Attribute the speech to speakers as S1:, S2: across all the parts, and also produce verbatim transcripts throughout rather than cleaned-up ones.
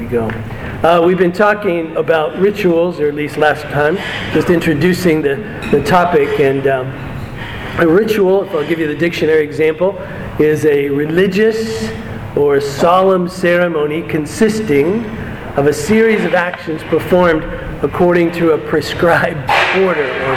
S1: you go. Uh, we've been talking about rituals, or at least last time, just introducing the, the topic. And um, a ritual, if I'll give you the dictionary example, is a religious or solemn ceremony consisting of a series of actions performed according to a prescribed order or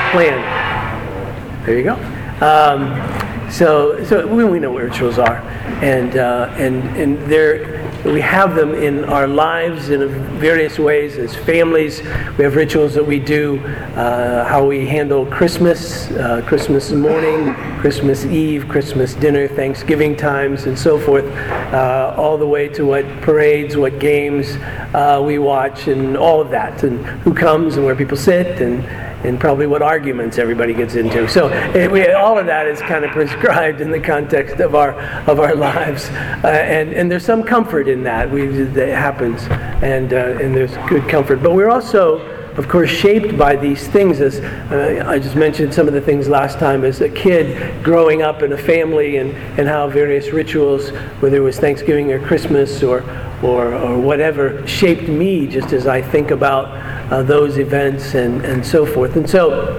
S1: plan. There you go. Um, so, so we, we know what rituals are, and uh, and and they're. We have them in our lives in various ways as families. We have rituals that we do, uh, how we handle Christmas, uh, Christmas morning, Christmas Eve, Christmas dinner, Thanksgiving times, and so forth, uh, all the way to what parades, what games uh, we watch, and all of that, and who comes and where people sit, and and probably what arguments everybody gets into. So it, we, all of that is kind of prescribed in the context of our of our lives, uh, and and there's some comfort in that. We that happens, and uh, and there's good comfort. But we're also, of course, shaped by these things. As uh, I just mentioned some of the things last time, as a kid growing up in a family, and, and how various rituals, whether it was Thanksgiving or Christmas or or, or whatever, shaped me just as I think about uh, those events and, and so forth. And so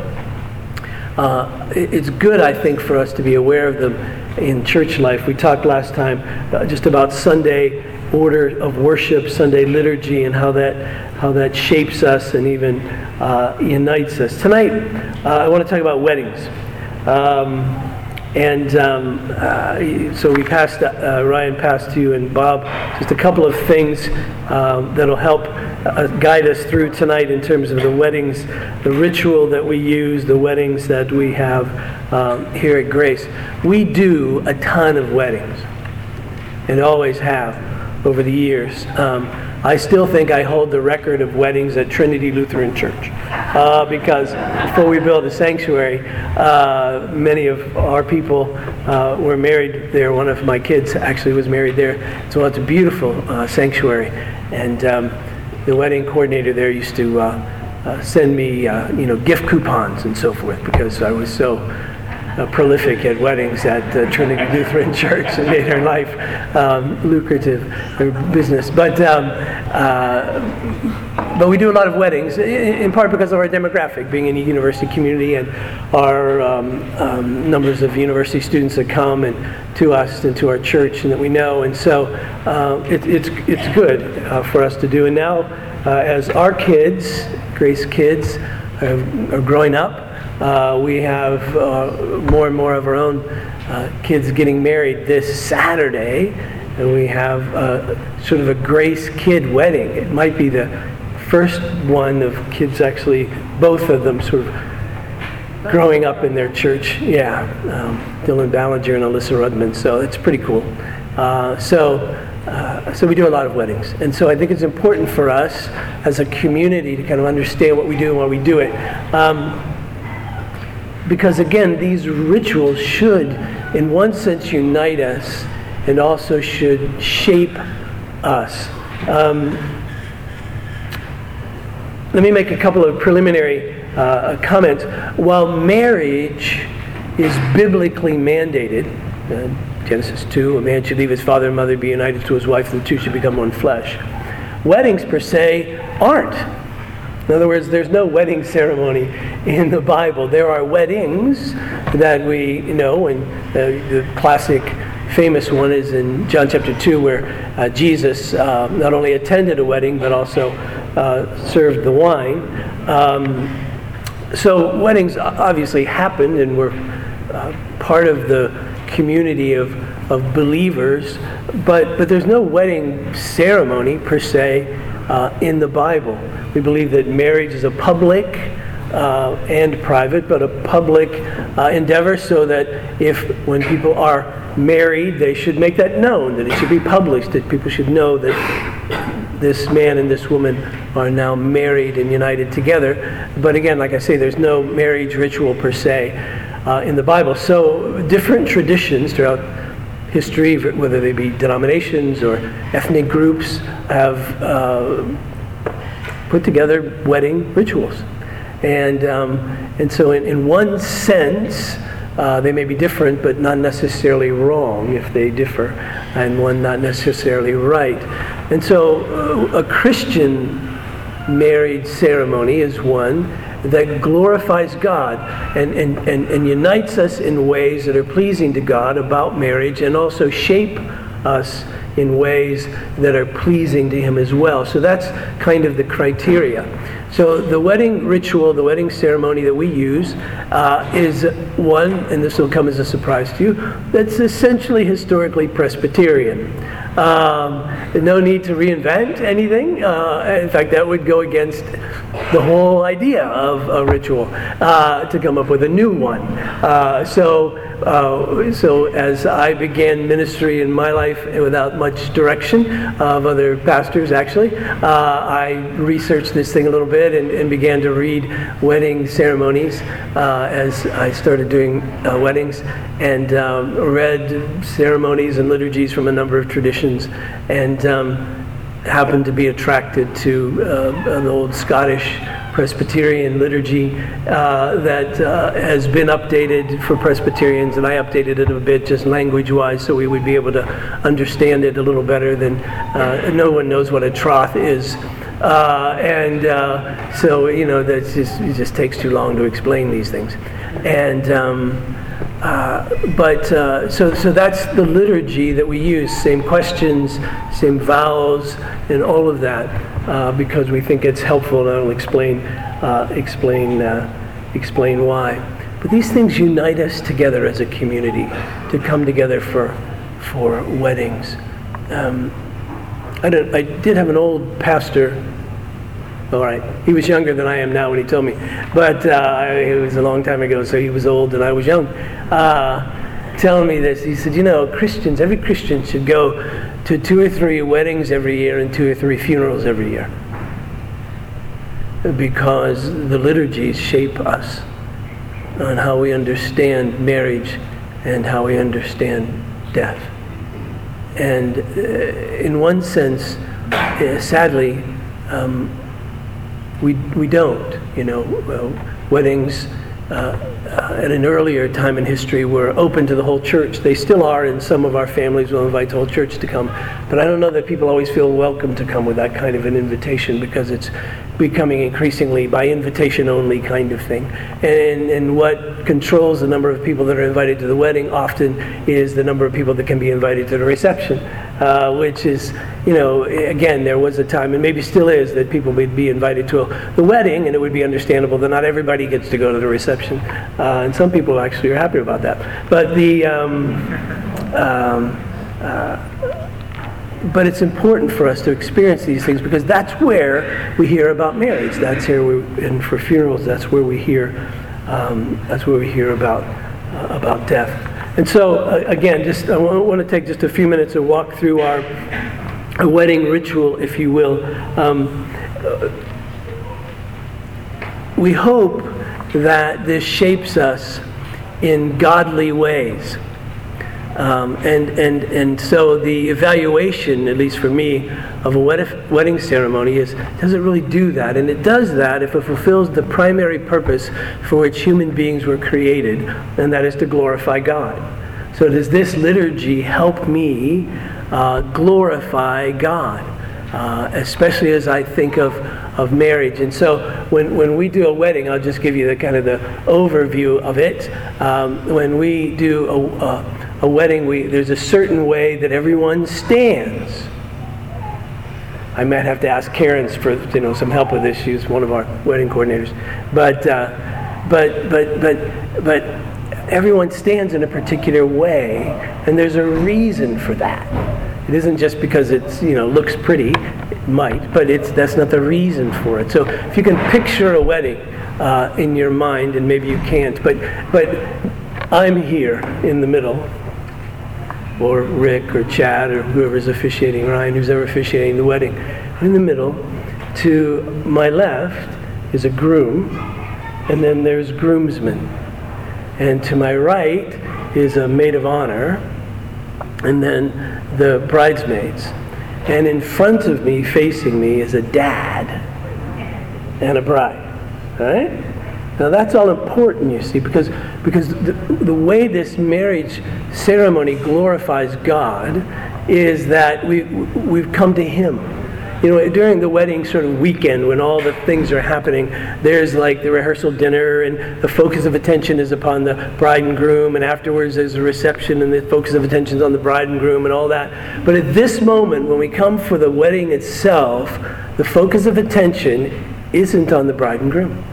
S1: uh, it's good, I think, for us to be aware of them in church life. We talked last time uh, just about Sunday order of worship, Sunday liturgy, and how that how that shapes us and even uh, unites us. Tonight, uh, I want to talk about weddings. Um, and um, uh, so we passed, uh, Ryan passed to you and Bob just a couple of things um, that'll help uh, guide us through tonight in terms of the weddings, the ritual that we use, the weddings that we have um, here at Grace. We do a ton of weddings, and always have over the years. Um, I still think I hold the record of weddings at Trinity Lutheran Church uh, because before we built a sanctuary, uh, many of our people uh, were married there. One of my kids actually was married there. So it's a beautiful uh, sanctuary, and um, the wedding coordinator there used to uh, uh, send me, uh, you know, gift coupons and so forth because I was so Uh, prolific at weddings at uh, Trinity Lutheran Church and made her life um, lucrative, her business. But um, uh, but we do a lot of weddings, in, in part because of our demographic, being in a university community, and our um, um, numbers of university students that come and to us and to our church and that we know. And so uh, it, it's it's good uh, for us to do. And now, uh, as our kids, Grace kids, are, are growing up, Uh, we have uh, more and more of our own uh, kids getting married this Saturday, and we have uh, sort of a Grace kid wedding. It might be the first one of kids actually, both of them sort of growing up in their church. Yeah, um, Dylan Ballinger and Alyssa Rudman, so it's pretty cool. Uh, so uh, so we do a lot of weddings, and so I think it's important for us as a community to kind of understand what we do and why we do it. Um, Because again, these rituals should, in one sense, unite us and also should shape us. Um, let me make a couple of preliminary uh, comments. While marriage is biblically mandated, uh, Genesis two, a man should leave his father and mother, be united to his wife, and the two should become one flesh. Weddings per se aren't. In other words, there's no wedding ceremony in the Bible. There are weddings that we know, and uh, the classic famous one is in John chapter two, where uh, Jesus uh, not only attended a wedding, but also uh, served the wine. Um, so weddings obviously happened, and were uh, part of the community of, of believers, but, but there's no wedding ceremony per se uh, in the Bible. We believe that marriage is a public uh, and private, but a public uh, endeavor, so that if when people are married, they should make that known, that it should be published, that people should know that this man and this woman are now married and united together. But again, like I say, there's no marriage ritual per se uh, in the Bible. So different traditions throughout history, whether they be denominations or ethnic groups, have uh, put together wedding rituals. And um, and so in, in one sense, Uh, they may be different, but not necessarily wrong if they differ, and one not necessarily right. And so uh, a Christian marriage ceremony is one that glorifies God and, and, and, and unites us in ways that are pleasing to God about marriage, and also shape us in ways that are pleasing to Him as well. So that's kind of the criteria. So the wedding ritual, the wedding ceremony that we use uh, is one, and this will come as a surprise to you, that's essentially historically Presbyterian. Um, no need to reinvent anything. Uh, in fact, that would go against the whole idea of a ritual, uh, to come up with a new one. Uh, so, uh, so as I began ministry in my life without much direction of other pastors, actually, uh, I researched this thing a little bit and, and began to read wedding ceremonies uh, as I started doing uh, weddings, and um, read ceremonies and liturgies from a number of traditions, and um, happened to be attracted to uh, an old Scottish Presbyterian liturgy uh, that uh, has been updated for Presbyterians, and I updated it a bit just language-wise so we would be able to understand it a little better than uh, no one knows what a troth is. Uh, and uh, so, you know, that's just, it just takes too long to explain these things. And um, Uh, but uh, so so that's the liturgy that we use. Same questions, same vows, and all of that, uh, because we think it's helpful, and I'll explain uh, explain uh, explain why. But these things unite us together as a community to come together for for weddings. Um, I don't. I did have an old pastor. All right. He was younger than I am now when he told me. But uh, it was a long time ago, so he was old and I was young. Uh, telling me this, he said, you know, Christians, every Christian should go to two or three weddings every year and two or three funerals every year. Because the liturgies shape us on how we understand marriage and how we understand death. And uh, in one sense, uh, sadly, um, We we don't, you know. Uh, weddings uh, uh, at an earlier time in history were open to the whole church. They still are, and some of our families will invite the whole church to come. But I don't know that people always feel welcome to come with that kind of an invitation, because it's becoming increasingly by invitation only kind of thing. And, and what controls the number of people that are invited to the wedding often is the number of people that can be invited to the reception, uh, which is, you know, again, there was a time, and maybe still is, that people would be invited to a, the wedding, and it would be understandable that not everybody gets to go to the reception. Uh, and some people actually are happy about that. But the... Um, um, uh, But it's important for us to experience these things, because that's where we hear about marriage. That's here, we, and for funerals, that's where we hear. Um, that's where we hear about uh, about death. And so, uh, again, just I want to take just a few minutes to walk through our, our wedding ritual, if you will. Um, uh, we hope that this shapes us in godly ways. Um, and, and, and so the evaluation, at least for me, of a wed- wedding ceremony is, does it really do that? And it does that if it fulfills the primary purpose for which human beings were created, and that is to glorify God. So does this liturgy help me uh, glorify God? Uh, especially as I think of, of marriage. And so when, when we do a wedding, I'll just give you the kind of the overview of it. Um, when we do a, a, a wedding, we, there's a certain way that everyone stands. I might have to ask Karen for, you know, some help with this. She's one of our wedding coordinators. But uh, but but but but everyone stands in a particular way, and there's a reason for that. It isn't just because it's, you know, looks pretty. It might, but it's that's not the reason for it. So if you can picture a wedding uh, in your mind, and maybe you can't, but but I'm here in the middle, or Rick or Chad or whoever's officiating, Ryan, who's ever officiating the wedding, in the middle. To my left is a groom, and then there's groomsmen, and to my right is a maid of honor, and then the bridesmaids. And in front of me, facing me, is a dad and a bride. All right? Now that's all important, you see, because, because the, the way this marriage ceremony glorifies God is that we, we've come to Him. You know, during the wedding sort of weekend when all the things are happening, there's like the rehearsal dinner and the focus of attention is upon the bride and groom, and afterwards there's a reception and the focus of attention is on the bride and groom and all that. But at this moment, when we come for the wedding itself, the focus of attention isn't on the bride and groom.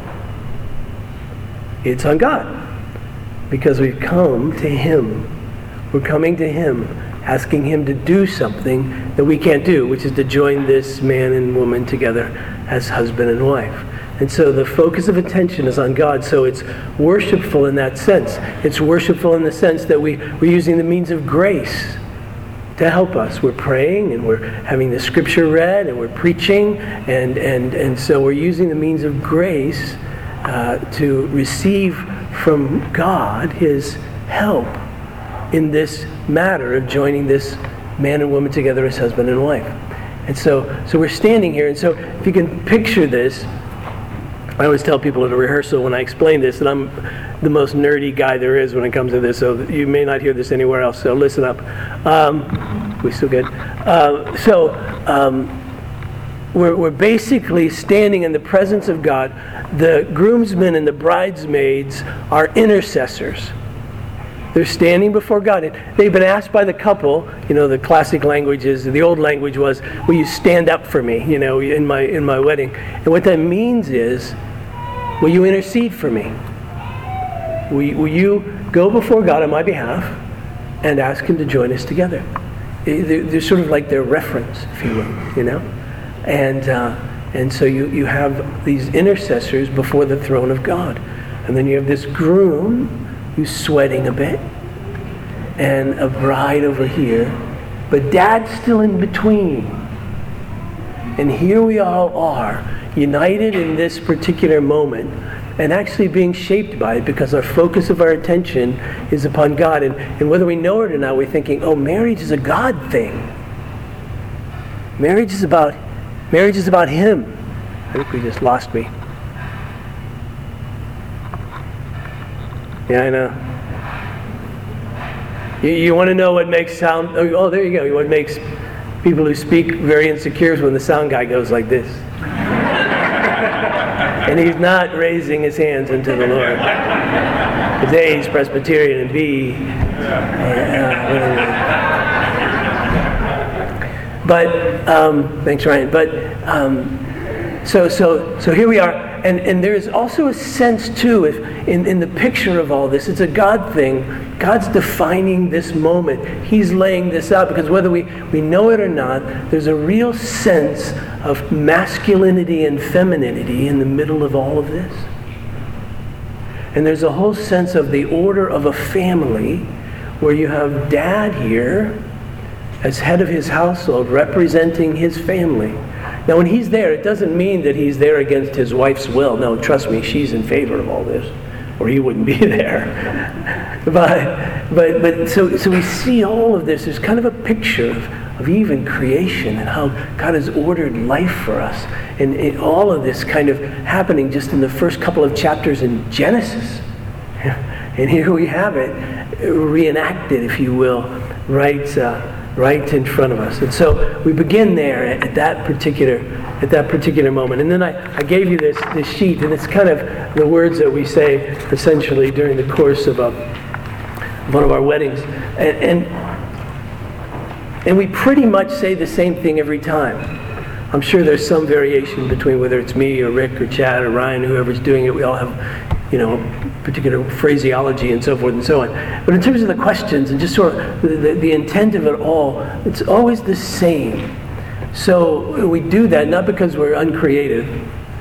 S1: It's on God. Because we've come to Him. We're coming to Him, asking Him to do something that we can't do, which is to join this man and woman together as husband and wife. And so the focus of attention is on God, so it's worshipful in that sense. It's worshipful in the sense that we, we're using the means of grace to help us. We're praying and we're having the scripture read and we're preaching, and, and, and so we're using the means of grace uh, to receive from God His help in this matter of joining this man and woman together as husband and wife. And so, so we're standing here, and so if you can picture this, I always tell people at a rehearsal when I explain this that I'm the most nerdy guy there is when it comes to this, so you may not hear this anywhere else, so listen up. Um, we still good? Uh, so um, we're, we're basically standing in the presence of God. The groomsmen and the bridesmaids are intercessors. They're standing before God. And they've been asked by the couple, you know, the classic language is, the old language was, will you stand up for me, you know, in my in my wedding. And what that means is, will you intercede for me? Will you, will you go before God on my behalf and ask Him to join us together? They're, they're sort of like their reference, if you will, you know? And uh, and so you, you have these intercessors before the throne of God. And then you have this groom who's sweating a bit, and a bride over here, but Dad's still in between. And here we all are, united in this particular moment, and actually being shaped by it because our focus of our attention is upon God. And, and whether we know it or not, we're thinking, oh, marriage is a God thing. Marriage is about, marriage is about Him. I think we just lost me. Yeah, I know. You, you want to know what makes sound... Oh, oh, there you go. What makes people who speak very insecure is when the sound guy goes like this. And he's not raising his hands unto the Lord. Because A, he's Presbyterian, and B... Uh, but, um, thanks, Ryan. But, um, so, so, so here we are. And, and there's also a sense, too, if in, in the picture of all this, it's a God thing. God's defining this moment. He's laying this out because whether we, we know it or not, there's a real sense of masculinity and femininity in the middle of all of this. And there's a whole sense of the order of a family where you have Dad here as head of his household representing his family. Now, when he's there, it doesn't mean that he's there against his wife's will. No, trust me, she's in favor of all this, or he wouldn't be there. but, but, but so, so we see all of this. There's kind of a picture of, of even creation and how God has ordered life for us, and, and all of this kind of happening just in the first couple of chapters in Genesis. And here we have it reenacted, if you will, right. Uh, right in front of us. And so we begin there at that particular at that particular moment. And then I, I gave you this, this sheet, and it's kind of the words that we say essentially during the course of a, one of our weddings. And, and, and we pretty much say the same thing every time. I'm sure there's some variation between whether it's me or Rick or Chad or Ryan, whoever's doing it. We all have, you know, particular phraseology and so forth and so on. But in terms of the questions and just sort of the, the, the intent of it all, it's always the same. So we do that not because we're uncreative,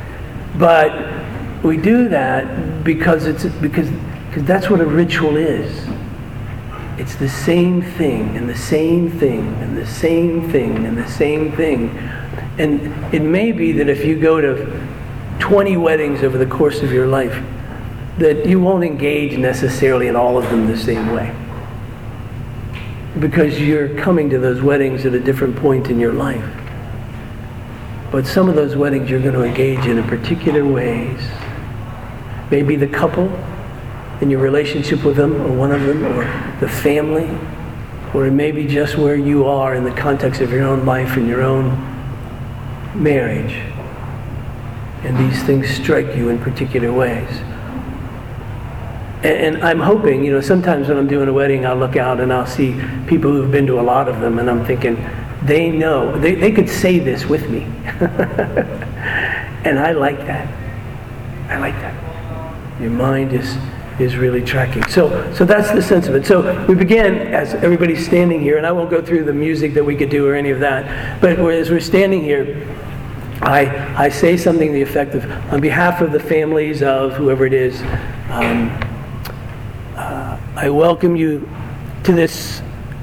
S1: but we do that because it's because because that's what a ritual is. It's the same thing and the same thing and the same thing and the same thing. And it may be that if you go to twenty weddings over the course of your life, that you won't engage necessarily in all of them the same way. Because you're coming to those weddings at a different point in your life. But some of those weddings you're going to engage in in particular ways maybe the couple in your relationship with them, or one of them, or the family, or it may be just where you are in the context of your own life and your own marriage. And these things strike you in particular ways. And, and I'm hoping, you know, sometimes when I'm doing a wedding, I'll look out and I'll see people who've been to a lot of them, and I'm thinking, they know, they, they could say this with me. And I like that. I like that. Your mind is is really tracking. So so that's the sense of it. So we began as everybody's standing here, and I won't go through the music that we could do or any of that, but as we're standing here, I I say something to the effect of, on behalf of the families of whoever it is, um, uh, I welcome you to this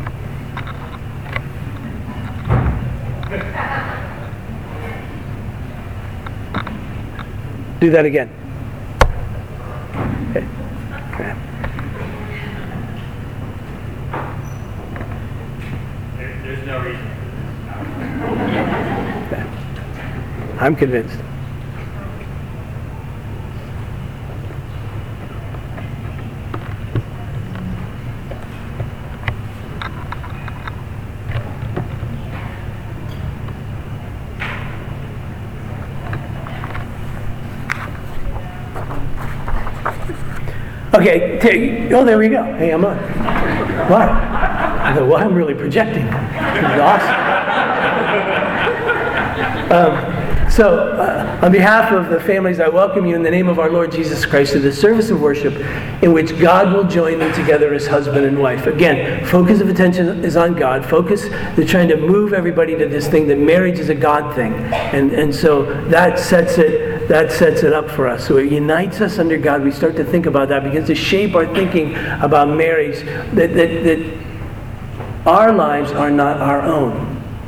S1: do that again. Okay. Okay.
S2: There, there's no reason.
S1: Okay. I'm convinced. Okay, t- oh, there we go. Hey, I'm on. Wow. I go, well, I'm really projecting. This is awesome. Um, so, uh, on behalf of the families, I welcome you in the name of our Lord Jesus Christ to the service of worship in which God will join them together as husband and wife. Again, focus of attention is on God. Focus, they're trying to move everybody to this thing that marriage is a God thing. And, and so that sets it That sets it up for us. So it unites us under God. We start to think about that, begins to shape our thinking about marriage, that, that, that our lives are not our own.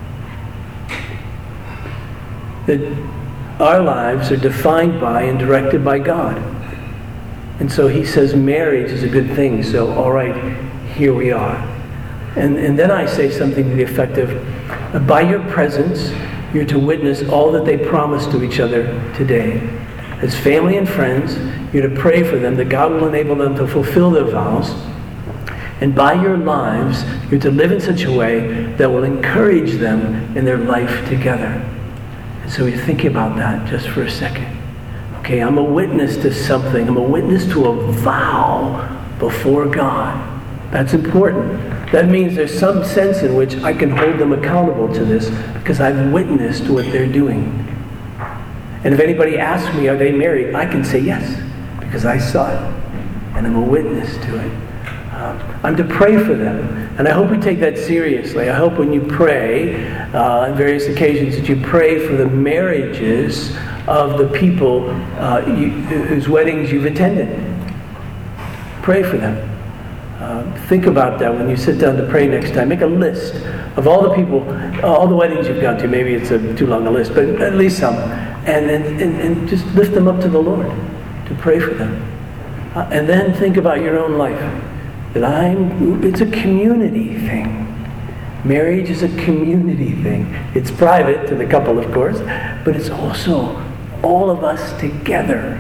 S1: That our lives are defined by and directed by God. And so he says marriage is a good thing. So, all right, here we are. And, and then I say something to the effect of, by your presence, you're to witness all that they promise to each other today. As family and friends, you're to pray for them that God will enable them to fulfill their vows. And by your lives, you're to live in such a way that will encourage them in their life together. And so you're thinking about that just for a second. Okay, I'm a witness to something. I'm a witness to a vow before God. That's important. That means there's some sense in which I can hold them accountable to this because I've witnessed what they're doing. And if anybody asks me, are they married? I can say yes, because I saw it, and I'm a witness to it. Um, I'm to pray for them, and I hope we take that seriously. I hope when you pray uh, on various occasions that you pray for the marriages of the people uh, you, whose weddings you've attended. Pray for them. Uh, think about that when you sit down to pray next time. Make a list of all the people, all the weddings you've gone to. Maybe it's a, too long a list, but at least some. And, and, and, and just lift them up to the Lord to pray for them. Uh, and then think about your own life. That I'm, it's a community thing. Marriage is a community thing. It's private to the couple, of course, but it's also all of us together.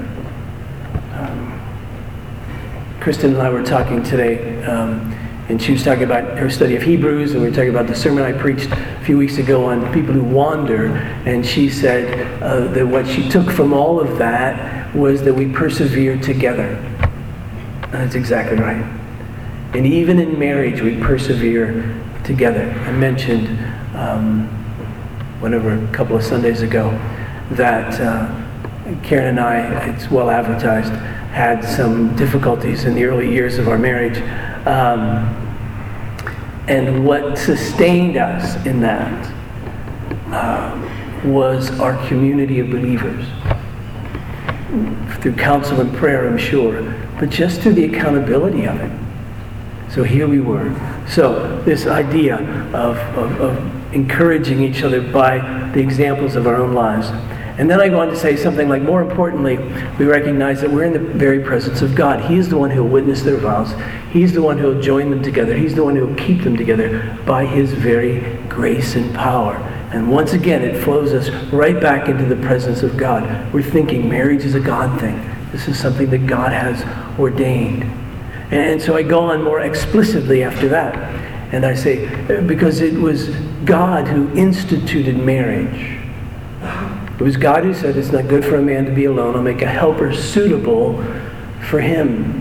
S1: Kristen and I were talking today, um, and she was talking about her study of Hebrews, and we were talking about the sermon I preached a few weeks ago on people who wander, and she said uh, that what she took from all of that was that we persevere together. And that's exactly right. And even in marriage, we persevere together. I mentioned, um, whatever, a couple of Sundays ago, that uh, Karen and I, it's well advertised, had some difficulties in the early years of our marriage. Um, and what sustained us in that uh, was our community of believers. Through counsel and prayer, I'm sure, but just through the accountability of it. So here we were. So this idea of, of, of encouraging each other by the examples of our own lives. And then I go on to say something like, more importantly, we recognize that we're in the very presence of God. He's the one who will witness their vows. He's the one who will join them together. He's the one who will keep them together by his very grace and power. And once again, it flows us right back into the presence of God. We're thinking marriage is a God thing. This is something that God has ordained. And so I go on more explicitly after that. And I say, because it was God who instituted marriage. It was God who said, it's not good for a man to be alone. I'll make a helper suitable for him.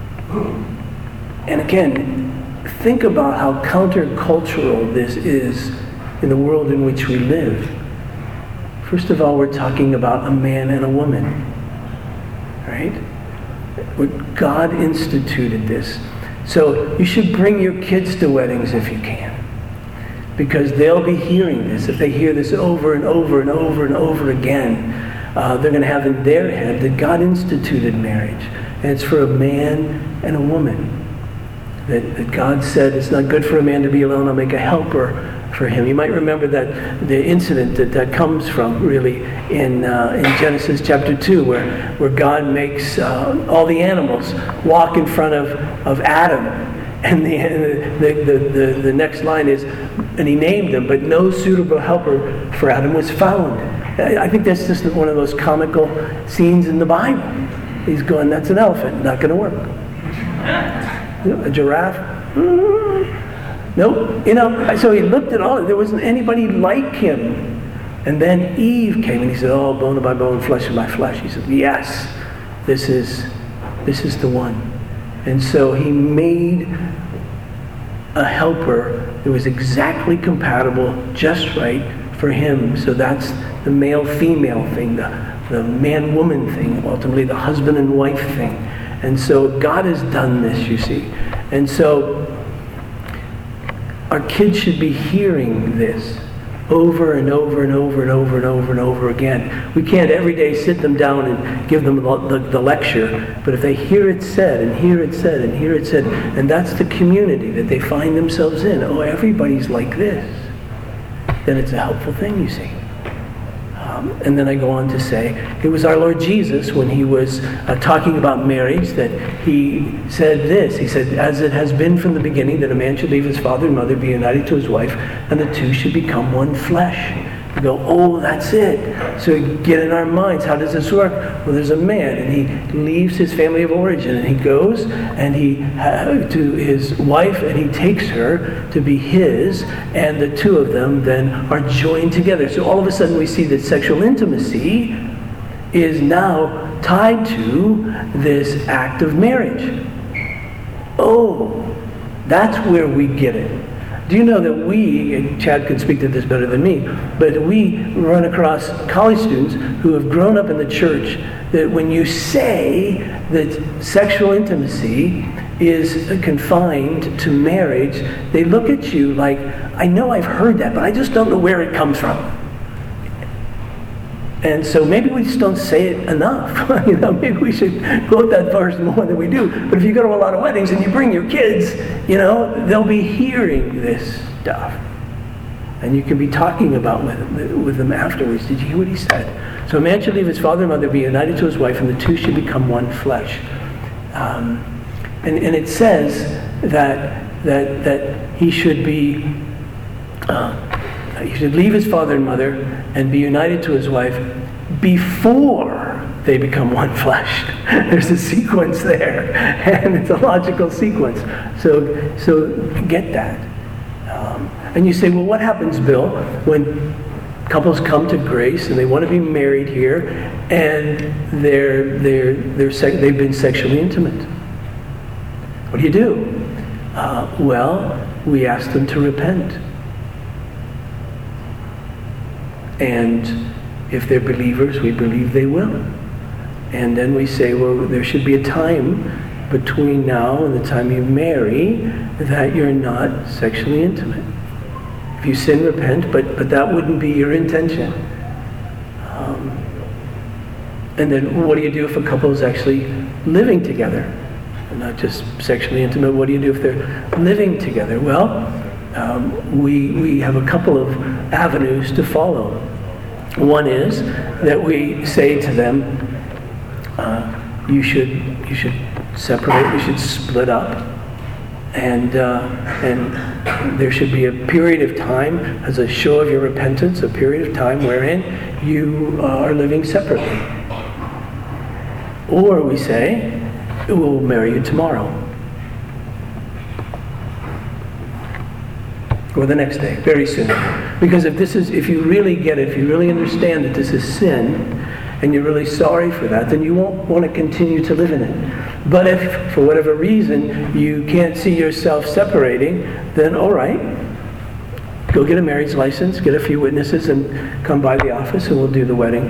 S1: And again, think about how countercultural this is in the world in which we live. First of all, we're talking about a man and a woman. Right? God instituted this. So you should bring your kids to weddings if you can. Because they'll be hearing this. If they hear this over and over and over and over again, uh, they're going to have in their head that God instituted marriage. And it's for a man and a woman. That, that God said, it's not good for a man to be alone. I'll make a helper for him. You might remember that the incident that that comes from, really, in uh, in Genesis chapter two, where, where God makes uh, all the animals walk in front of, of Adam. And the, the, the, the, the next line is, and he named them, but no suitable helper for Adam was found. I think that's just one of those comical scenes in the Bible. He's going, that's an elephant, not going to work. A giraffe? Mm-hmm. Nope. You know, so he looked at all, there wasn't anybody like him. And then Eve came and he said, oh, bone of my bone, flesh of my flesh. He said, yes, this is, this is the one. And so he made a helper that was exactly compatible, just right for him. So that's the male-female thing, the, the man-woman thing, ultimately the husband and wife thing. And so God has done this, you see. And so our kids should be hearing this over and over and over and over and over and over again. We can't every day sit them down and give them the, the, the lecture, but if they hear it said and hear it said and hear it said, and that's the community that they find themselves in, oh, everybody's like this, then it's a helpful thing, you see. Um, and then I go on to say, it was our Lord Jesus, when he was uh, talking about marriage, that he said this. He said, as it has been from the beginning, that a man should leave his father and mother, be united to his wife, and the two should become one flesh. We go, oh, that's it. So we get in our minds, how does this work? Well, there's a man, and he leaves his family of origin, and he goes and he uh, to his wife, and he takes her to be his, and the two of them then are joined together. So all of a sudden we see that sexual intimacy is now tied to this act of marriage. Oh, that's where we get it. Do you know that we, and Chad could speak to this better than me, but we run across college students who have grown up in the church, that when you say that sexual intimacy is confined to marriage, they look at you like, I know I've heard that, but I just don't know where it comes from. And so maybe we just don't say it enough. you know, maybe we should quote that verse more than we do. But if you go to a lot of weddings and you bring your kids, you know, they'll be hearing this stuff. And you can be talking about with, with them afterwards. Did you hear what he said? So a man should leave his father and mother, be united to his wife, and the two should become one flesh. Um, and, and it says that, that, that he should be... Uh, He should leave his father and mother and be united to his wife before they become one flesh. There's a sequence there, and it's a logical sequence. So, so get that. Um, and you say, well, what happens, Bill, when couples come to Grace and they want to be married here, and they're they're they're sec- they've been sexually intimate? What do you do? Uh, well, we ask them to repent. And if they're believers, we believe they will. And then we say, well, there should be a time between now and the time you marry that you're not sexually intimate. If you sin, repent, but, but that wouldn't be your intention. Um, and then what do you do if a couple is actually living together? Not just sexually intimate. What do you do if they're living together? Well, Um, we we have a couple of avenues to follow. One is that we say to them, uh, you should you should separate, you should split up, and uh, and there should be a period of time as a show of your repentance, a period of time wherein you uh, are living separately. Or we say, we'll marry you tomorrow. Or the next day, very soon. Because if this is, if you really get it, if you really understand that this is sin, and you're really sorry for that, then you won't want to continue to live in it. But if, for whatever reason, you can't see yourself separating, then all right, go get a marriage license, get a few witnesses, and come by the office, and we'll do the wedding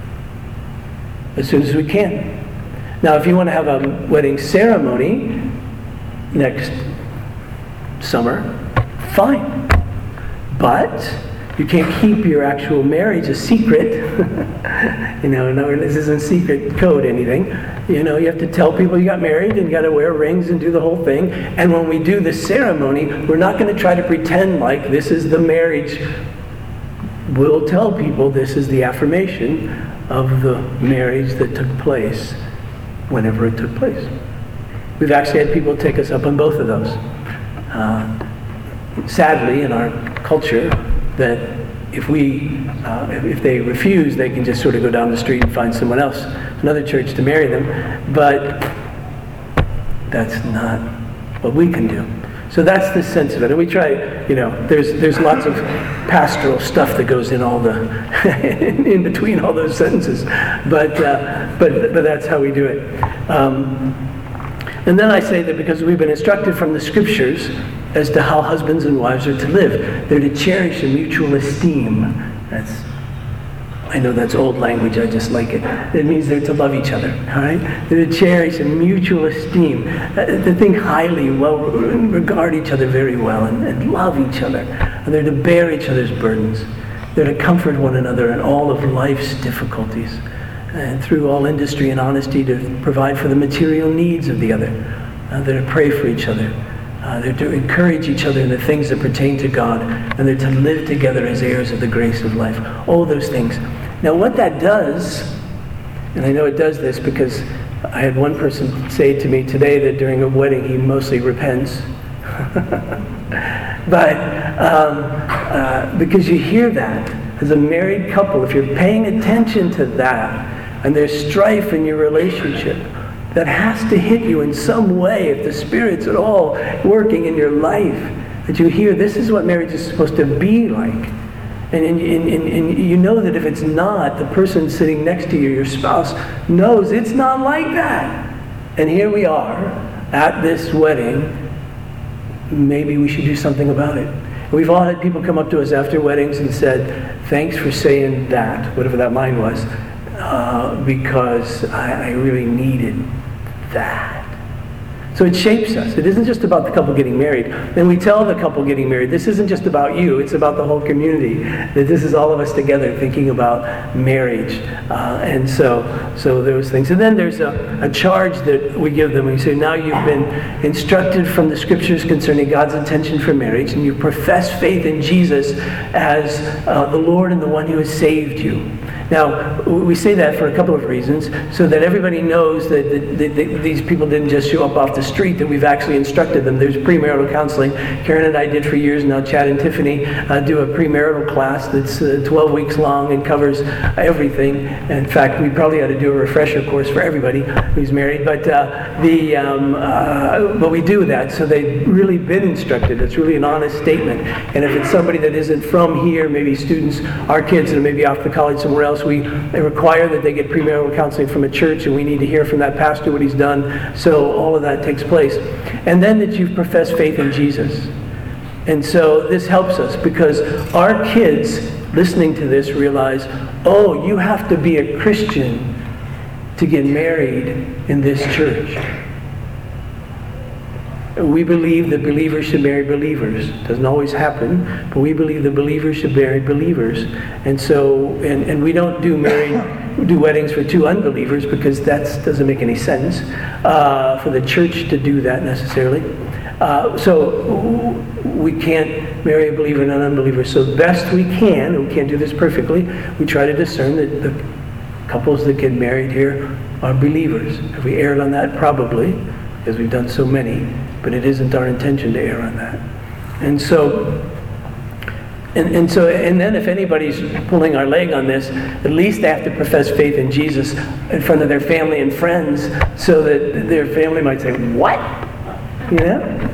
S1: as soon as we can. Now, if you want to have a wedding ceremony next summer, fine. But you can't keep your actual marriage a secret. you know, no, this isn't secret code anything. You know, you have to tell people you got married and you got to wear rings and do the whole thing. And when we do the ceremony, we're not going to try to pretend like this is the marriage. We'll tell people this is the affirmation of the marriage that took place whenever it took place. We've actually had people take us up on both of those. Uh, sadly, in our culture, that if we, uh, if they refuse, they can just sort of go down the street and find someone else, another church to marry them. But that's not what we can do. So that's the sense of it. And we try, you know, there's there's lots of pastoral stuff that goes in all the, in between all those sentences. But uh, but but that's how we do it. Um, and then I say that because we've been instructed from the scriptures as to how husbands and wives are to live. They're to cherish a mutual esteem. That's, I know that's old language, I just like it. It means they're to love each other, all right? They're to cherish a mutual esteem. Uh, to think highly, well, regard each other very well, and, and love each other. And they're to bear each other's burdens. They're to comfort one another in all of life's difficulties. And through all industry and honesty to provide for the material needs of the other. Uh, they're to pray for each other. Uh, they're to encourage each other in the things that pertain to God, and they're to live together as heirs of the grace of life. All those things. Now what that does, and I know it does this because I had one person say to me today that during a wedding he mostly repents. but um, uh, because you hear that as a married couple, if you're paying attention to that, and there's strife in your relationship, that has to hit you in some way if the Spirit's at all working in your life. That you hear, this is what marriage is supposed to be like. And, and, and, and you know that if it's not, the person sitting next to you, your spouse, knows it's not like that. And here we are at this wedding. Maybe we should do something about it. We've all had people come up to us after weddings and said, thanks for saying that, whatever that line was. Uh, because I, I really needed that. So it shapes us. It isn't just about the couple getting married. And we tell the couple getting married, this isn't just about you, it's about the whole community. That this is all of us together thinking about marriage. Uh, and so so those things. And then there's a, a charge that we give them. We say, now you've been instructed from the scriptures concerning God's intention for marriage, and you profess faith in Jesus as uh, the Lord and the one who has saved you. Now, we say that for a couple of reasons, so that everybody knows that, that, that, that these people didn't just show up off the street, that we've actually instructed them. There's premarital counseling. Karen and I did for years now. Chad and Tiffany uh, do a premarital class that's uh, twelve weeks long and covers everything. In fact, we probably ought to do a refresher course for everybody who's married, but uh, the um, uh, but we do that, so they've really been instructed. It's really an honest statement. And if it's somebody that isn't from here, maybe students, our kids, and maybe off to college somewhere else, we require that they get premarital counseling from a church, and we need to hear from that pastor what he's done. So all of that takes place. And then that you've professed faith in Jesus. And so this helps us because our kids listening to this realize, oh, you have to be a Christian to get married in this church. We believe that believers should marry believers. It doesn't always happen, but we believe that believers should marry believers. And so, and, and we don't do married, do weddings for two unbelievers because that doesn't make any sense uh, for the church to do that necessarily. Uh, so we can't marry a believer and an unbeliever. So best we can, and we can't do this perfectly, we try to discern that the couples that get married here are believers. Have we erred on that? Probably, because we've done so many. But it isn't our intention to err on that. And so, And, and so, and then if anybody's pulling our leg on this, at least they have to profess faith in Jesus in front of their family and friends so that their family might say, what? You know?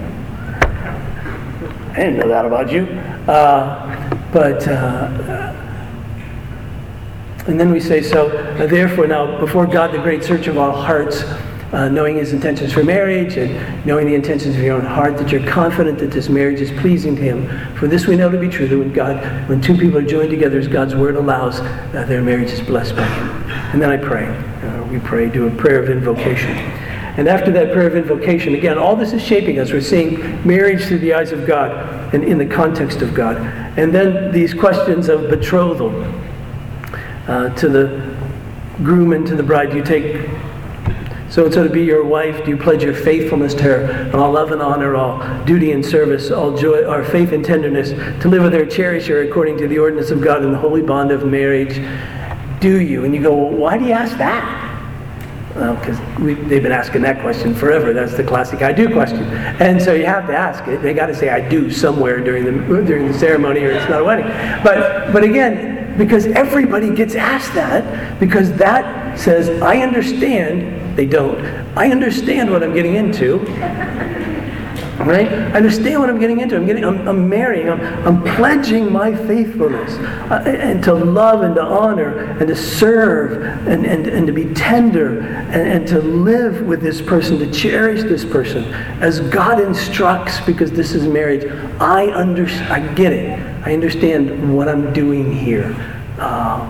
S1: I didn't know that about you. Uh, but, uh, and then we say, so uh, therefore now, before God, the great search of all hearts, Uh, knowing his intentions for marriage and knowing the intentions of your own heart, that you're confident that this marriage is pleasing to him. For this we know to be true, that when God, when two people are joined together as God's word allows, uh, their marriage is blessed by him. And then I pray. Uh, we pray, do a prayer of invocation. And after that prayer of invocation, again, all this is shaping us. We're seeing marriage through the eyes of God and in the context of God. And then these questions of betrothal uh, to the groom and to the bride. Do you take so-and-so to be your wife? Do you pledge your faithfulness to her, and all love and honor, all duty and service, all joy, our faith and tenderness, to live with her, cherish her according to the ordinance of God in the holy bond of marriage? Do you? And you go, well, why do you ask that? Well, because they've been asking that question forever. That's the classic I do question. And so you have to ask it. They got to say I do somewhere during the during the ceremony, or it's not a wedding. But but again, because everybody gets asked that, because that says, I understand. They don't. I understand what I'm getting into. Right? I understand what I'm getting into. I'm getting. I'm, I'm marrying. I'm, I'm pledging my faithfulness uh, and to love and to honor and to serve and, and, and to be tender and, and to live with this person, to cherish this person as God instructs, because this is marriage. I under. I get it. I understand what I'm doing here. Uh,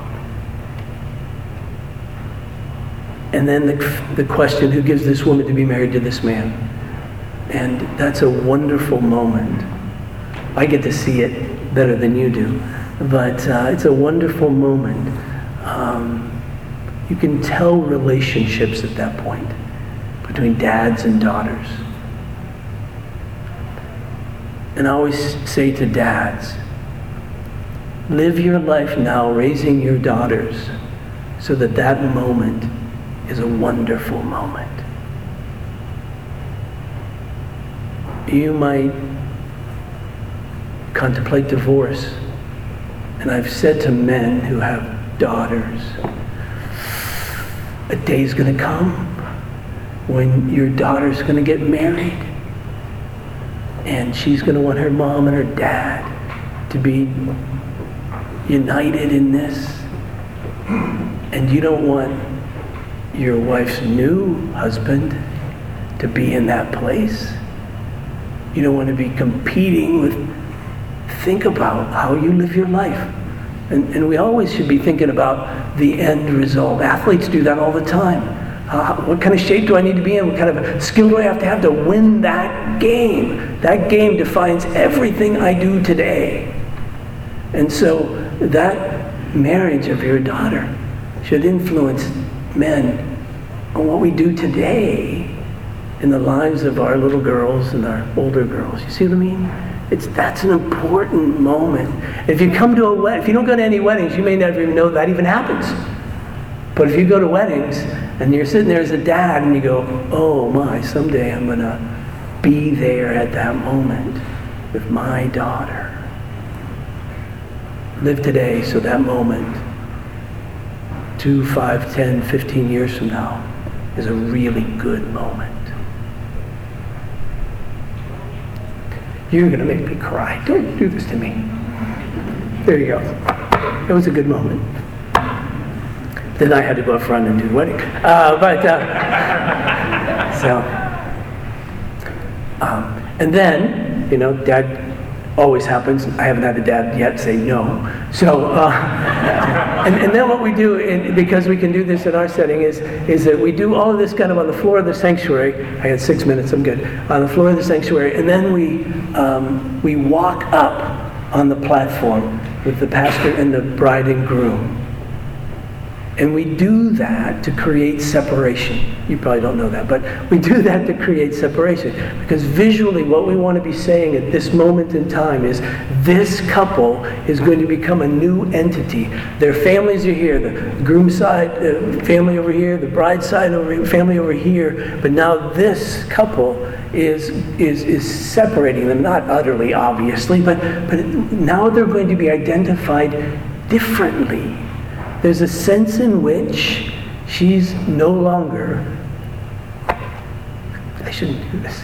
S1: And then the, the question, who gives this woman to be married to this man? And that's a wonderful moment. I get to see it better than you do. But uh, it's a wonderful moment. Um, you can tell relationships at that point between dads and daughters. And I always say to dads, live your life now raising your daughters so that that moment is a wonderful moment. You might contemplate divorce. And I've said to men who have daughters, a day's going to come when your daughter's going to get married, and she's going to want her mom and her dad to be united in this. And you don't want your wife's new husband to be in that place. You don't want to be competing with. Think about how you live your life. And, and we always should be thinking about the end result. Athletes do that all the time. Uh, what kind of shape do I need to be in? What kind of skill do I have to have to win that game? That game defines everything I do today. And so that marriage of your daughter should influence men on what we do today in the lives of our little girls and our older girls. You see what I mean? It's that's an important moment. If you come to a wedding, if you don't go to any weddings, you may never even know that even happens. But if you go to weddings and you're sitting there as a dad and you go, oh my, someday I'm going to be there at that moment with my daughter. Live today so that moment, two, five, ten, fifteen years from now, is a really good moment. You're going to make me cry. Don't do this to me. There you go. It was a good moment. Then I had to go up front and do the wedding. Uh, but, uh, so, um, and then, you know, Dad always happens. I haven't had a dad yet say no. So, uh, and, and then what we do, in, because we can do this in our setting, is is that we do all of this kind of on the floor of the sanctuary. I had six minutes, I'm good. On the floor of the sanctuary, and then we um, we walk up on the platform with the pastor and the bride and groom. And we do that to create separation. You probably don't know that, but we do that to create separation. Because visually what we want to be saying at this moment in time is this couple is going to become a new entity. Their families are here, the groom side, uh, family over here, the bride side over here, family over here. But now this couple is, is, is separating them, not utterly obviously, but, but now they're going to be identified differently. There's a sense in which she's no longer, I shouldn't do this,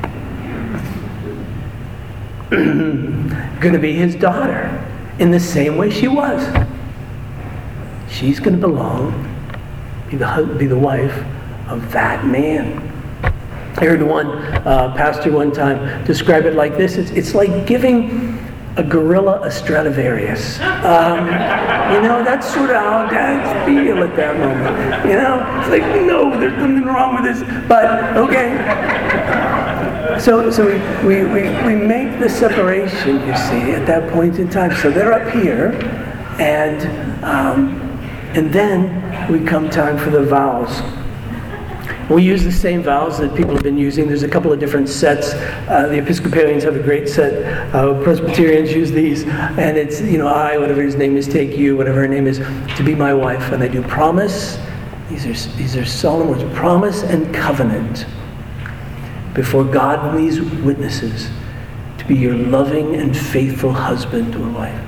S1: going to be his daughter in the same way she was. She's going to belong, be the, be the wife of that man. I heard one uh, pastor one time describe it like this. It's, it's like giving a gorilla a Stradivarius. Um, you know, that's sort of how dads feel at that moment. You know, it's like, no, there's something wrong with this. But, okay. So so we, we, we, we make the separation, you see, at that point in time. So they're up here, and, um, and then we come time for the vows. We use the same vows that people have been using. There's a couple of different sets. Uh, the Episcopalians have a great set. Uh, Presbyterians use these. And it's, you know, I, whatever his name is, take you, whatever her name is, to be my wife. And they do promise. These are, these are solemn words. Promise and covenant before God and these witnesses to be your loving and faithful husband or wife.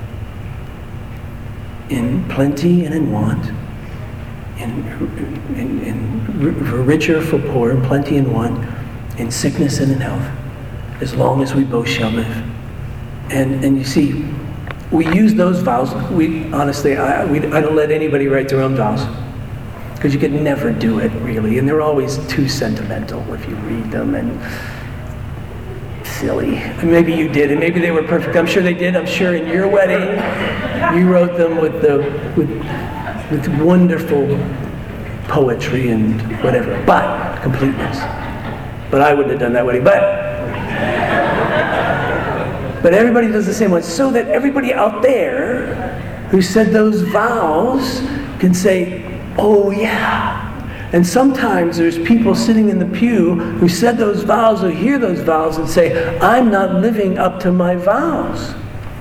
S1: In plenty and in want. In, in, in, for richer, for poor, in plenty and want, in sickness and in health, as long as we both shall live. And and you see, we use those vows. We honestly, I, we, I don't let anybody write their own vows, because you could never do it really, and they're always too sentimental if you read them and silly. And maybe you did, and maybe they were perfect. I'm sure they did. I'm sure in your wedding, you wrote them with the with. with wonderful poetry and whatever, but completeness. But I wouldn't have done that wedding. But but everybody does the same one, so that everybody out there who said those vows can say, "Oh yeah." And sometimes there's people sitting in the pew who said those vows, who hear those vows and say, "I'm not living up to my vows."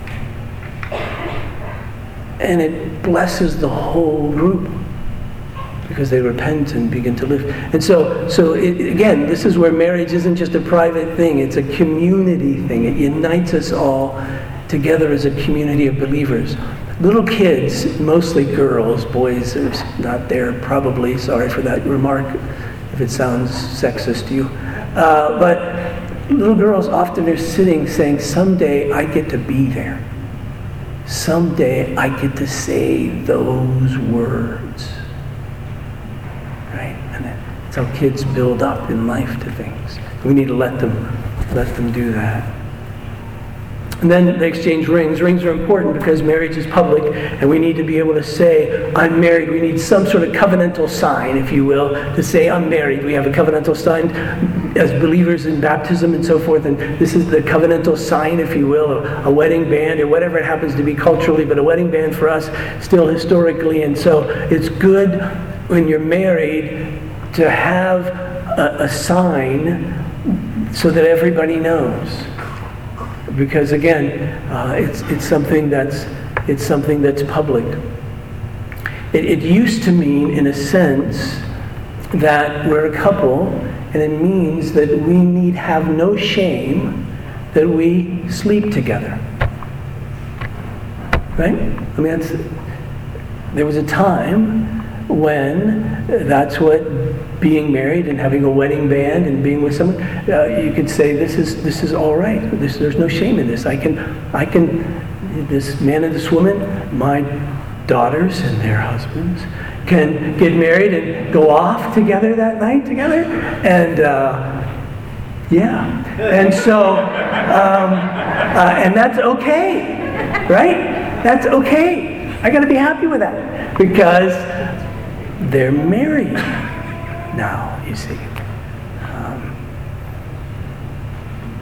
S1: And it blesses the whole group because they repent and begin to live. And so, so it, again, this is where marriage isn't just a private thing. It's a community thing. It unites us all together as a community of believers. Little kids, mostly girls, boys are not there probably. Sorry for that remark if it sounds sexist to you. Uh, but little girls often are sitting saying, someday I get to be there. Someday I get to say those words. Right? And that's how kids build up in life to things. We need to let them let them do that. And then they exchange rings. Rings are important because marriage is public, and we need to be able to say, I'm married. We need some sort of covenantal sign, if you will, to say, I'm married. We have a covenantal sign as believers in baptism and so forth, and this is the covenantal sign, if you will, a, a wedding band or whatever it happens to be culturally, but a wedding band for us still historically. And so it's good when you're married to have a, a sign so that everybody knows. Because again, uh, it's it's something that's it's something that's public. It, it used to mean, in a sense, that we're a couple, and it means that we need have no shame that we sleep together. Right? I mean, that's, there was a time when that's what being married and having a wedding band and being with someone, uh, you could say this is this is all right. This, there's no shame in this. I can I can this man and this woman, my daughters and their husbands, can get married and go off together that night together, and uh, yeah, and so um, uh, and that's okay, right? That's okay. I got to be happy with that because they're married now, you see. Um,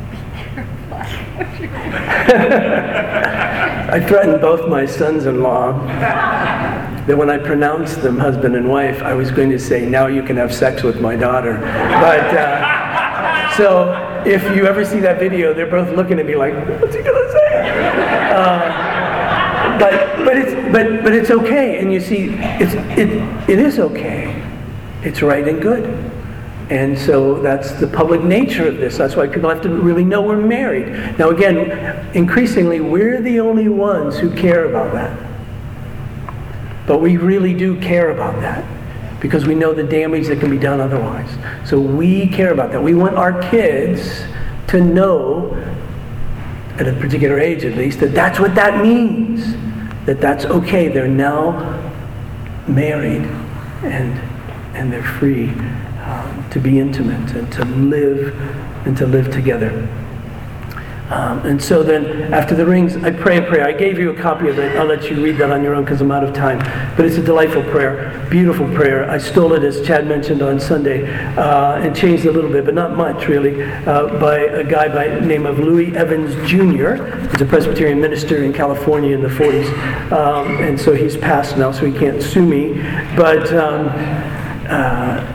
S1: I threatened both my sons-in-law that when I pronounced them husband and wife, I was going to say, now you can have sex with my daughter. But, uh, so if you ever see that video, they're both looking at me like, what's he going to say? Uh, but, but, it's, but, but it's okay. And you see, it's, it, it is okay. It's right and good. And so that's the public nature of this. That's why people have to really know we're married. Now again, increasingly, we're the only ones who care about that. But we really do care about that because we know the damage that can be done otherwise. So we care about that. We want our kids to know, at a particular age at least, that that's what that means. That that's okay. They're now married and, and they're free. Um, to be intimate and to live and to live together. Um, and so then after the rings, I pray a prayer. I gave you a copy of it. I'll let you read that on your own because I'm out of time. But it's a delightful prayer, beautiful prayer. I stole it, as Chad mentioned, on Sunday uh, and changed it a little bit, but not much really, uh, by a guy by the name of Louis Evans Junior He's a Presbyterian minister in California in the forties. Um, and so he's passed now, so he can't sue me. But um, uh,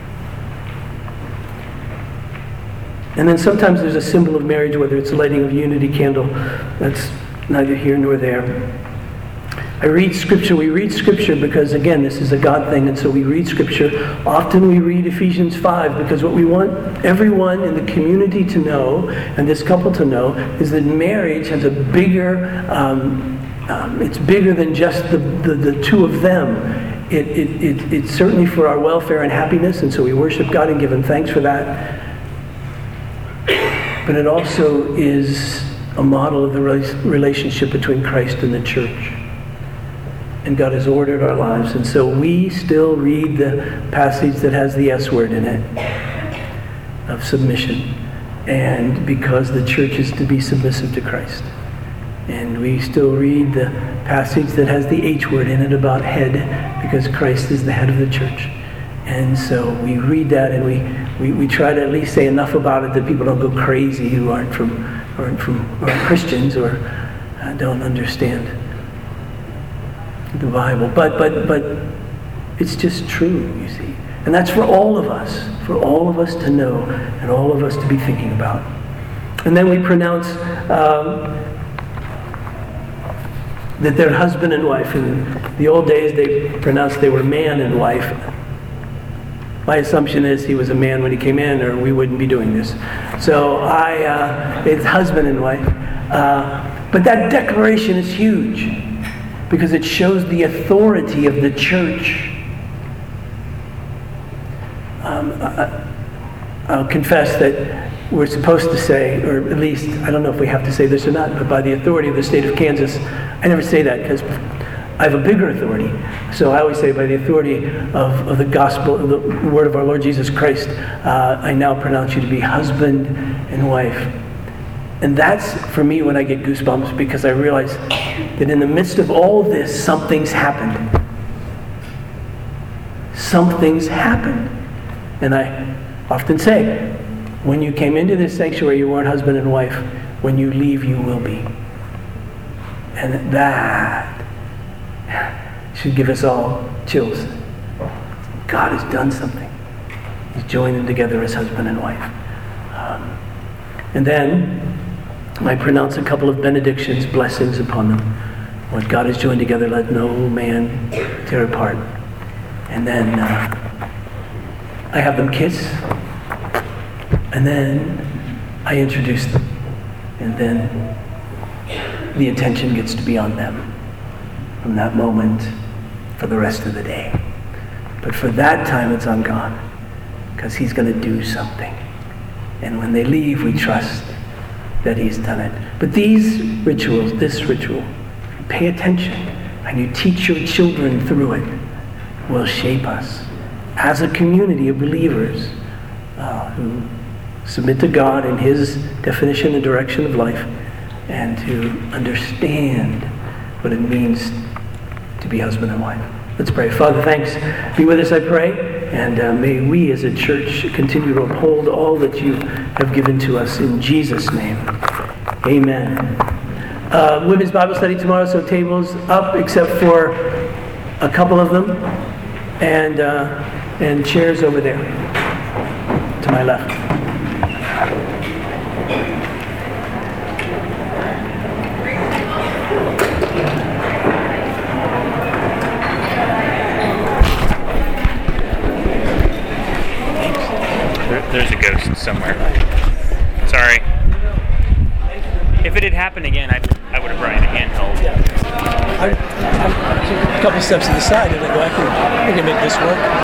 S1: And then sometimes there's a symbol of marriage, whether it's a lighting of unity candle. That's neither here nor there. I read Scripture. We read Scripture because, again, this is a God thing, and so we read Scripture. Often we read Ephesians five because what we want everyone in the community to know, and this couple to know, is that marriage has a bigger, um, um, it's bigger than just the, the, the two of them. It, it, it, it's certainly for our welfare and happiness, and so we worship God and give Him thanks for that. But it also is a model of the relationship between Christ and the church. And God has ordered our lives. And so we still read the passage that has the S word in it, of submission. And because the church is to be submissive to Christ. And we still read the passage that has the H word in it about head, because Christ is the head of the church. And so we read that and we, we, we try to at least say enough about it that people don't go crazy who aren't from aren't from aren't Christians or uh, don't understand the Bible. But but but it's just true, you see. And that's for all of us, for all of us to know and all of us to be thinking about. And then we pronounce um, that they're husband and wife. In the old days they pronounced they were man and wife. My assumption is he was a man when he came in, or we wouldn't be doing this. So I, uh, it's husband and wife. Uh, but that declaration is huge because it shows the authority of the church. Um, I, I'll confess that we're supposed to say, or at least, I don't know if we have to say this or not, but by the authority of the state of Kansas, I never say that because I have a bigger authority. So I always say by the authority of, of the gospel, of the word of our Lord Jesus Christ, uh, I now pronounce you to be husband and wife. And that's, for me, when I get goosebumps, because I realize that in the midst of all this, something's happened. Something's happened. And I often say, when you came into this sanctuary, you weren't husband and wife. When you leave, you will be. And that should give us all chills. God has done something. He's joined them together as husband and wife. Um, and then I pronounce a couple of benedictions, blessings upon them. What God has joined together, let no man tear apart. And then uh, I have them kiss. And then I introduce them. And then the attention gets to be on them from that moment for the rest of the day. But for that time, it's on God, because He's going to do something. And when they leave, we trust that He's done it. But these rituals, this ritual, pay attention, and you teach your children through it, will shape us as a community of believers uh, who submit to God in His definition and direction of life, and to understand what it means to be husband and wife. Let's pray. Father, thanks. Be with us, I pray, and uh, may we as a church continue to uphold all that you have given to us in Jesus' name. Amen. Uh, women's Bible study tomorrow, so tables up except for a couple of them, and uh, and chairs over there to my left.
S3: There's a ghost somewhere. Sorry. If it had happened again, I I would have brought in a handheld.
S1: I, I, I took a couple steps to the side and I go, I can, I can make this work.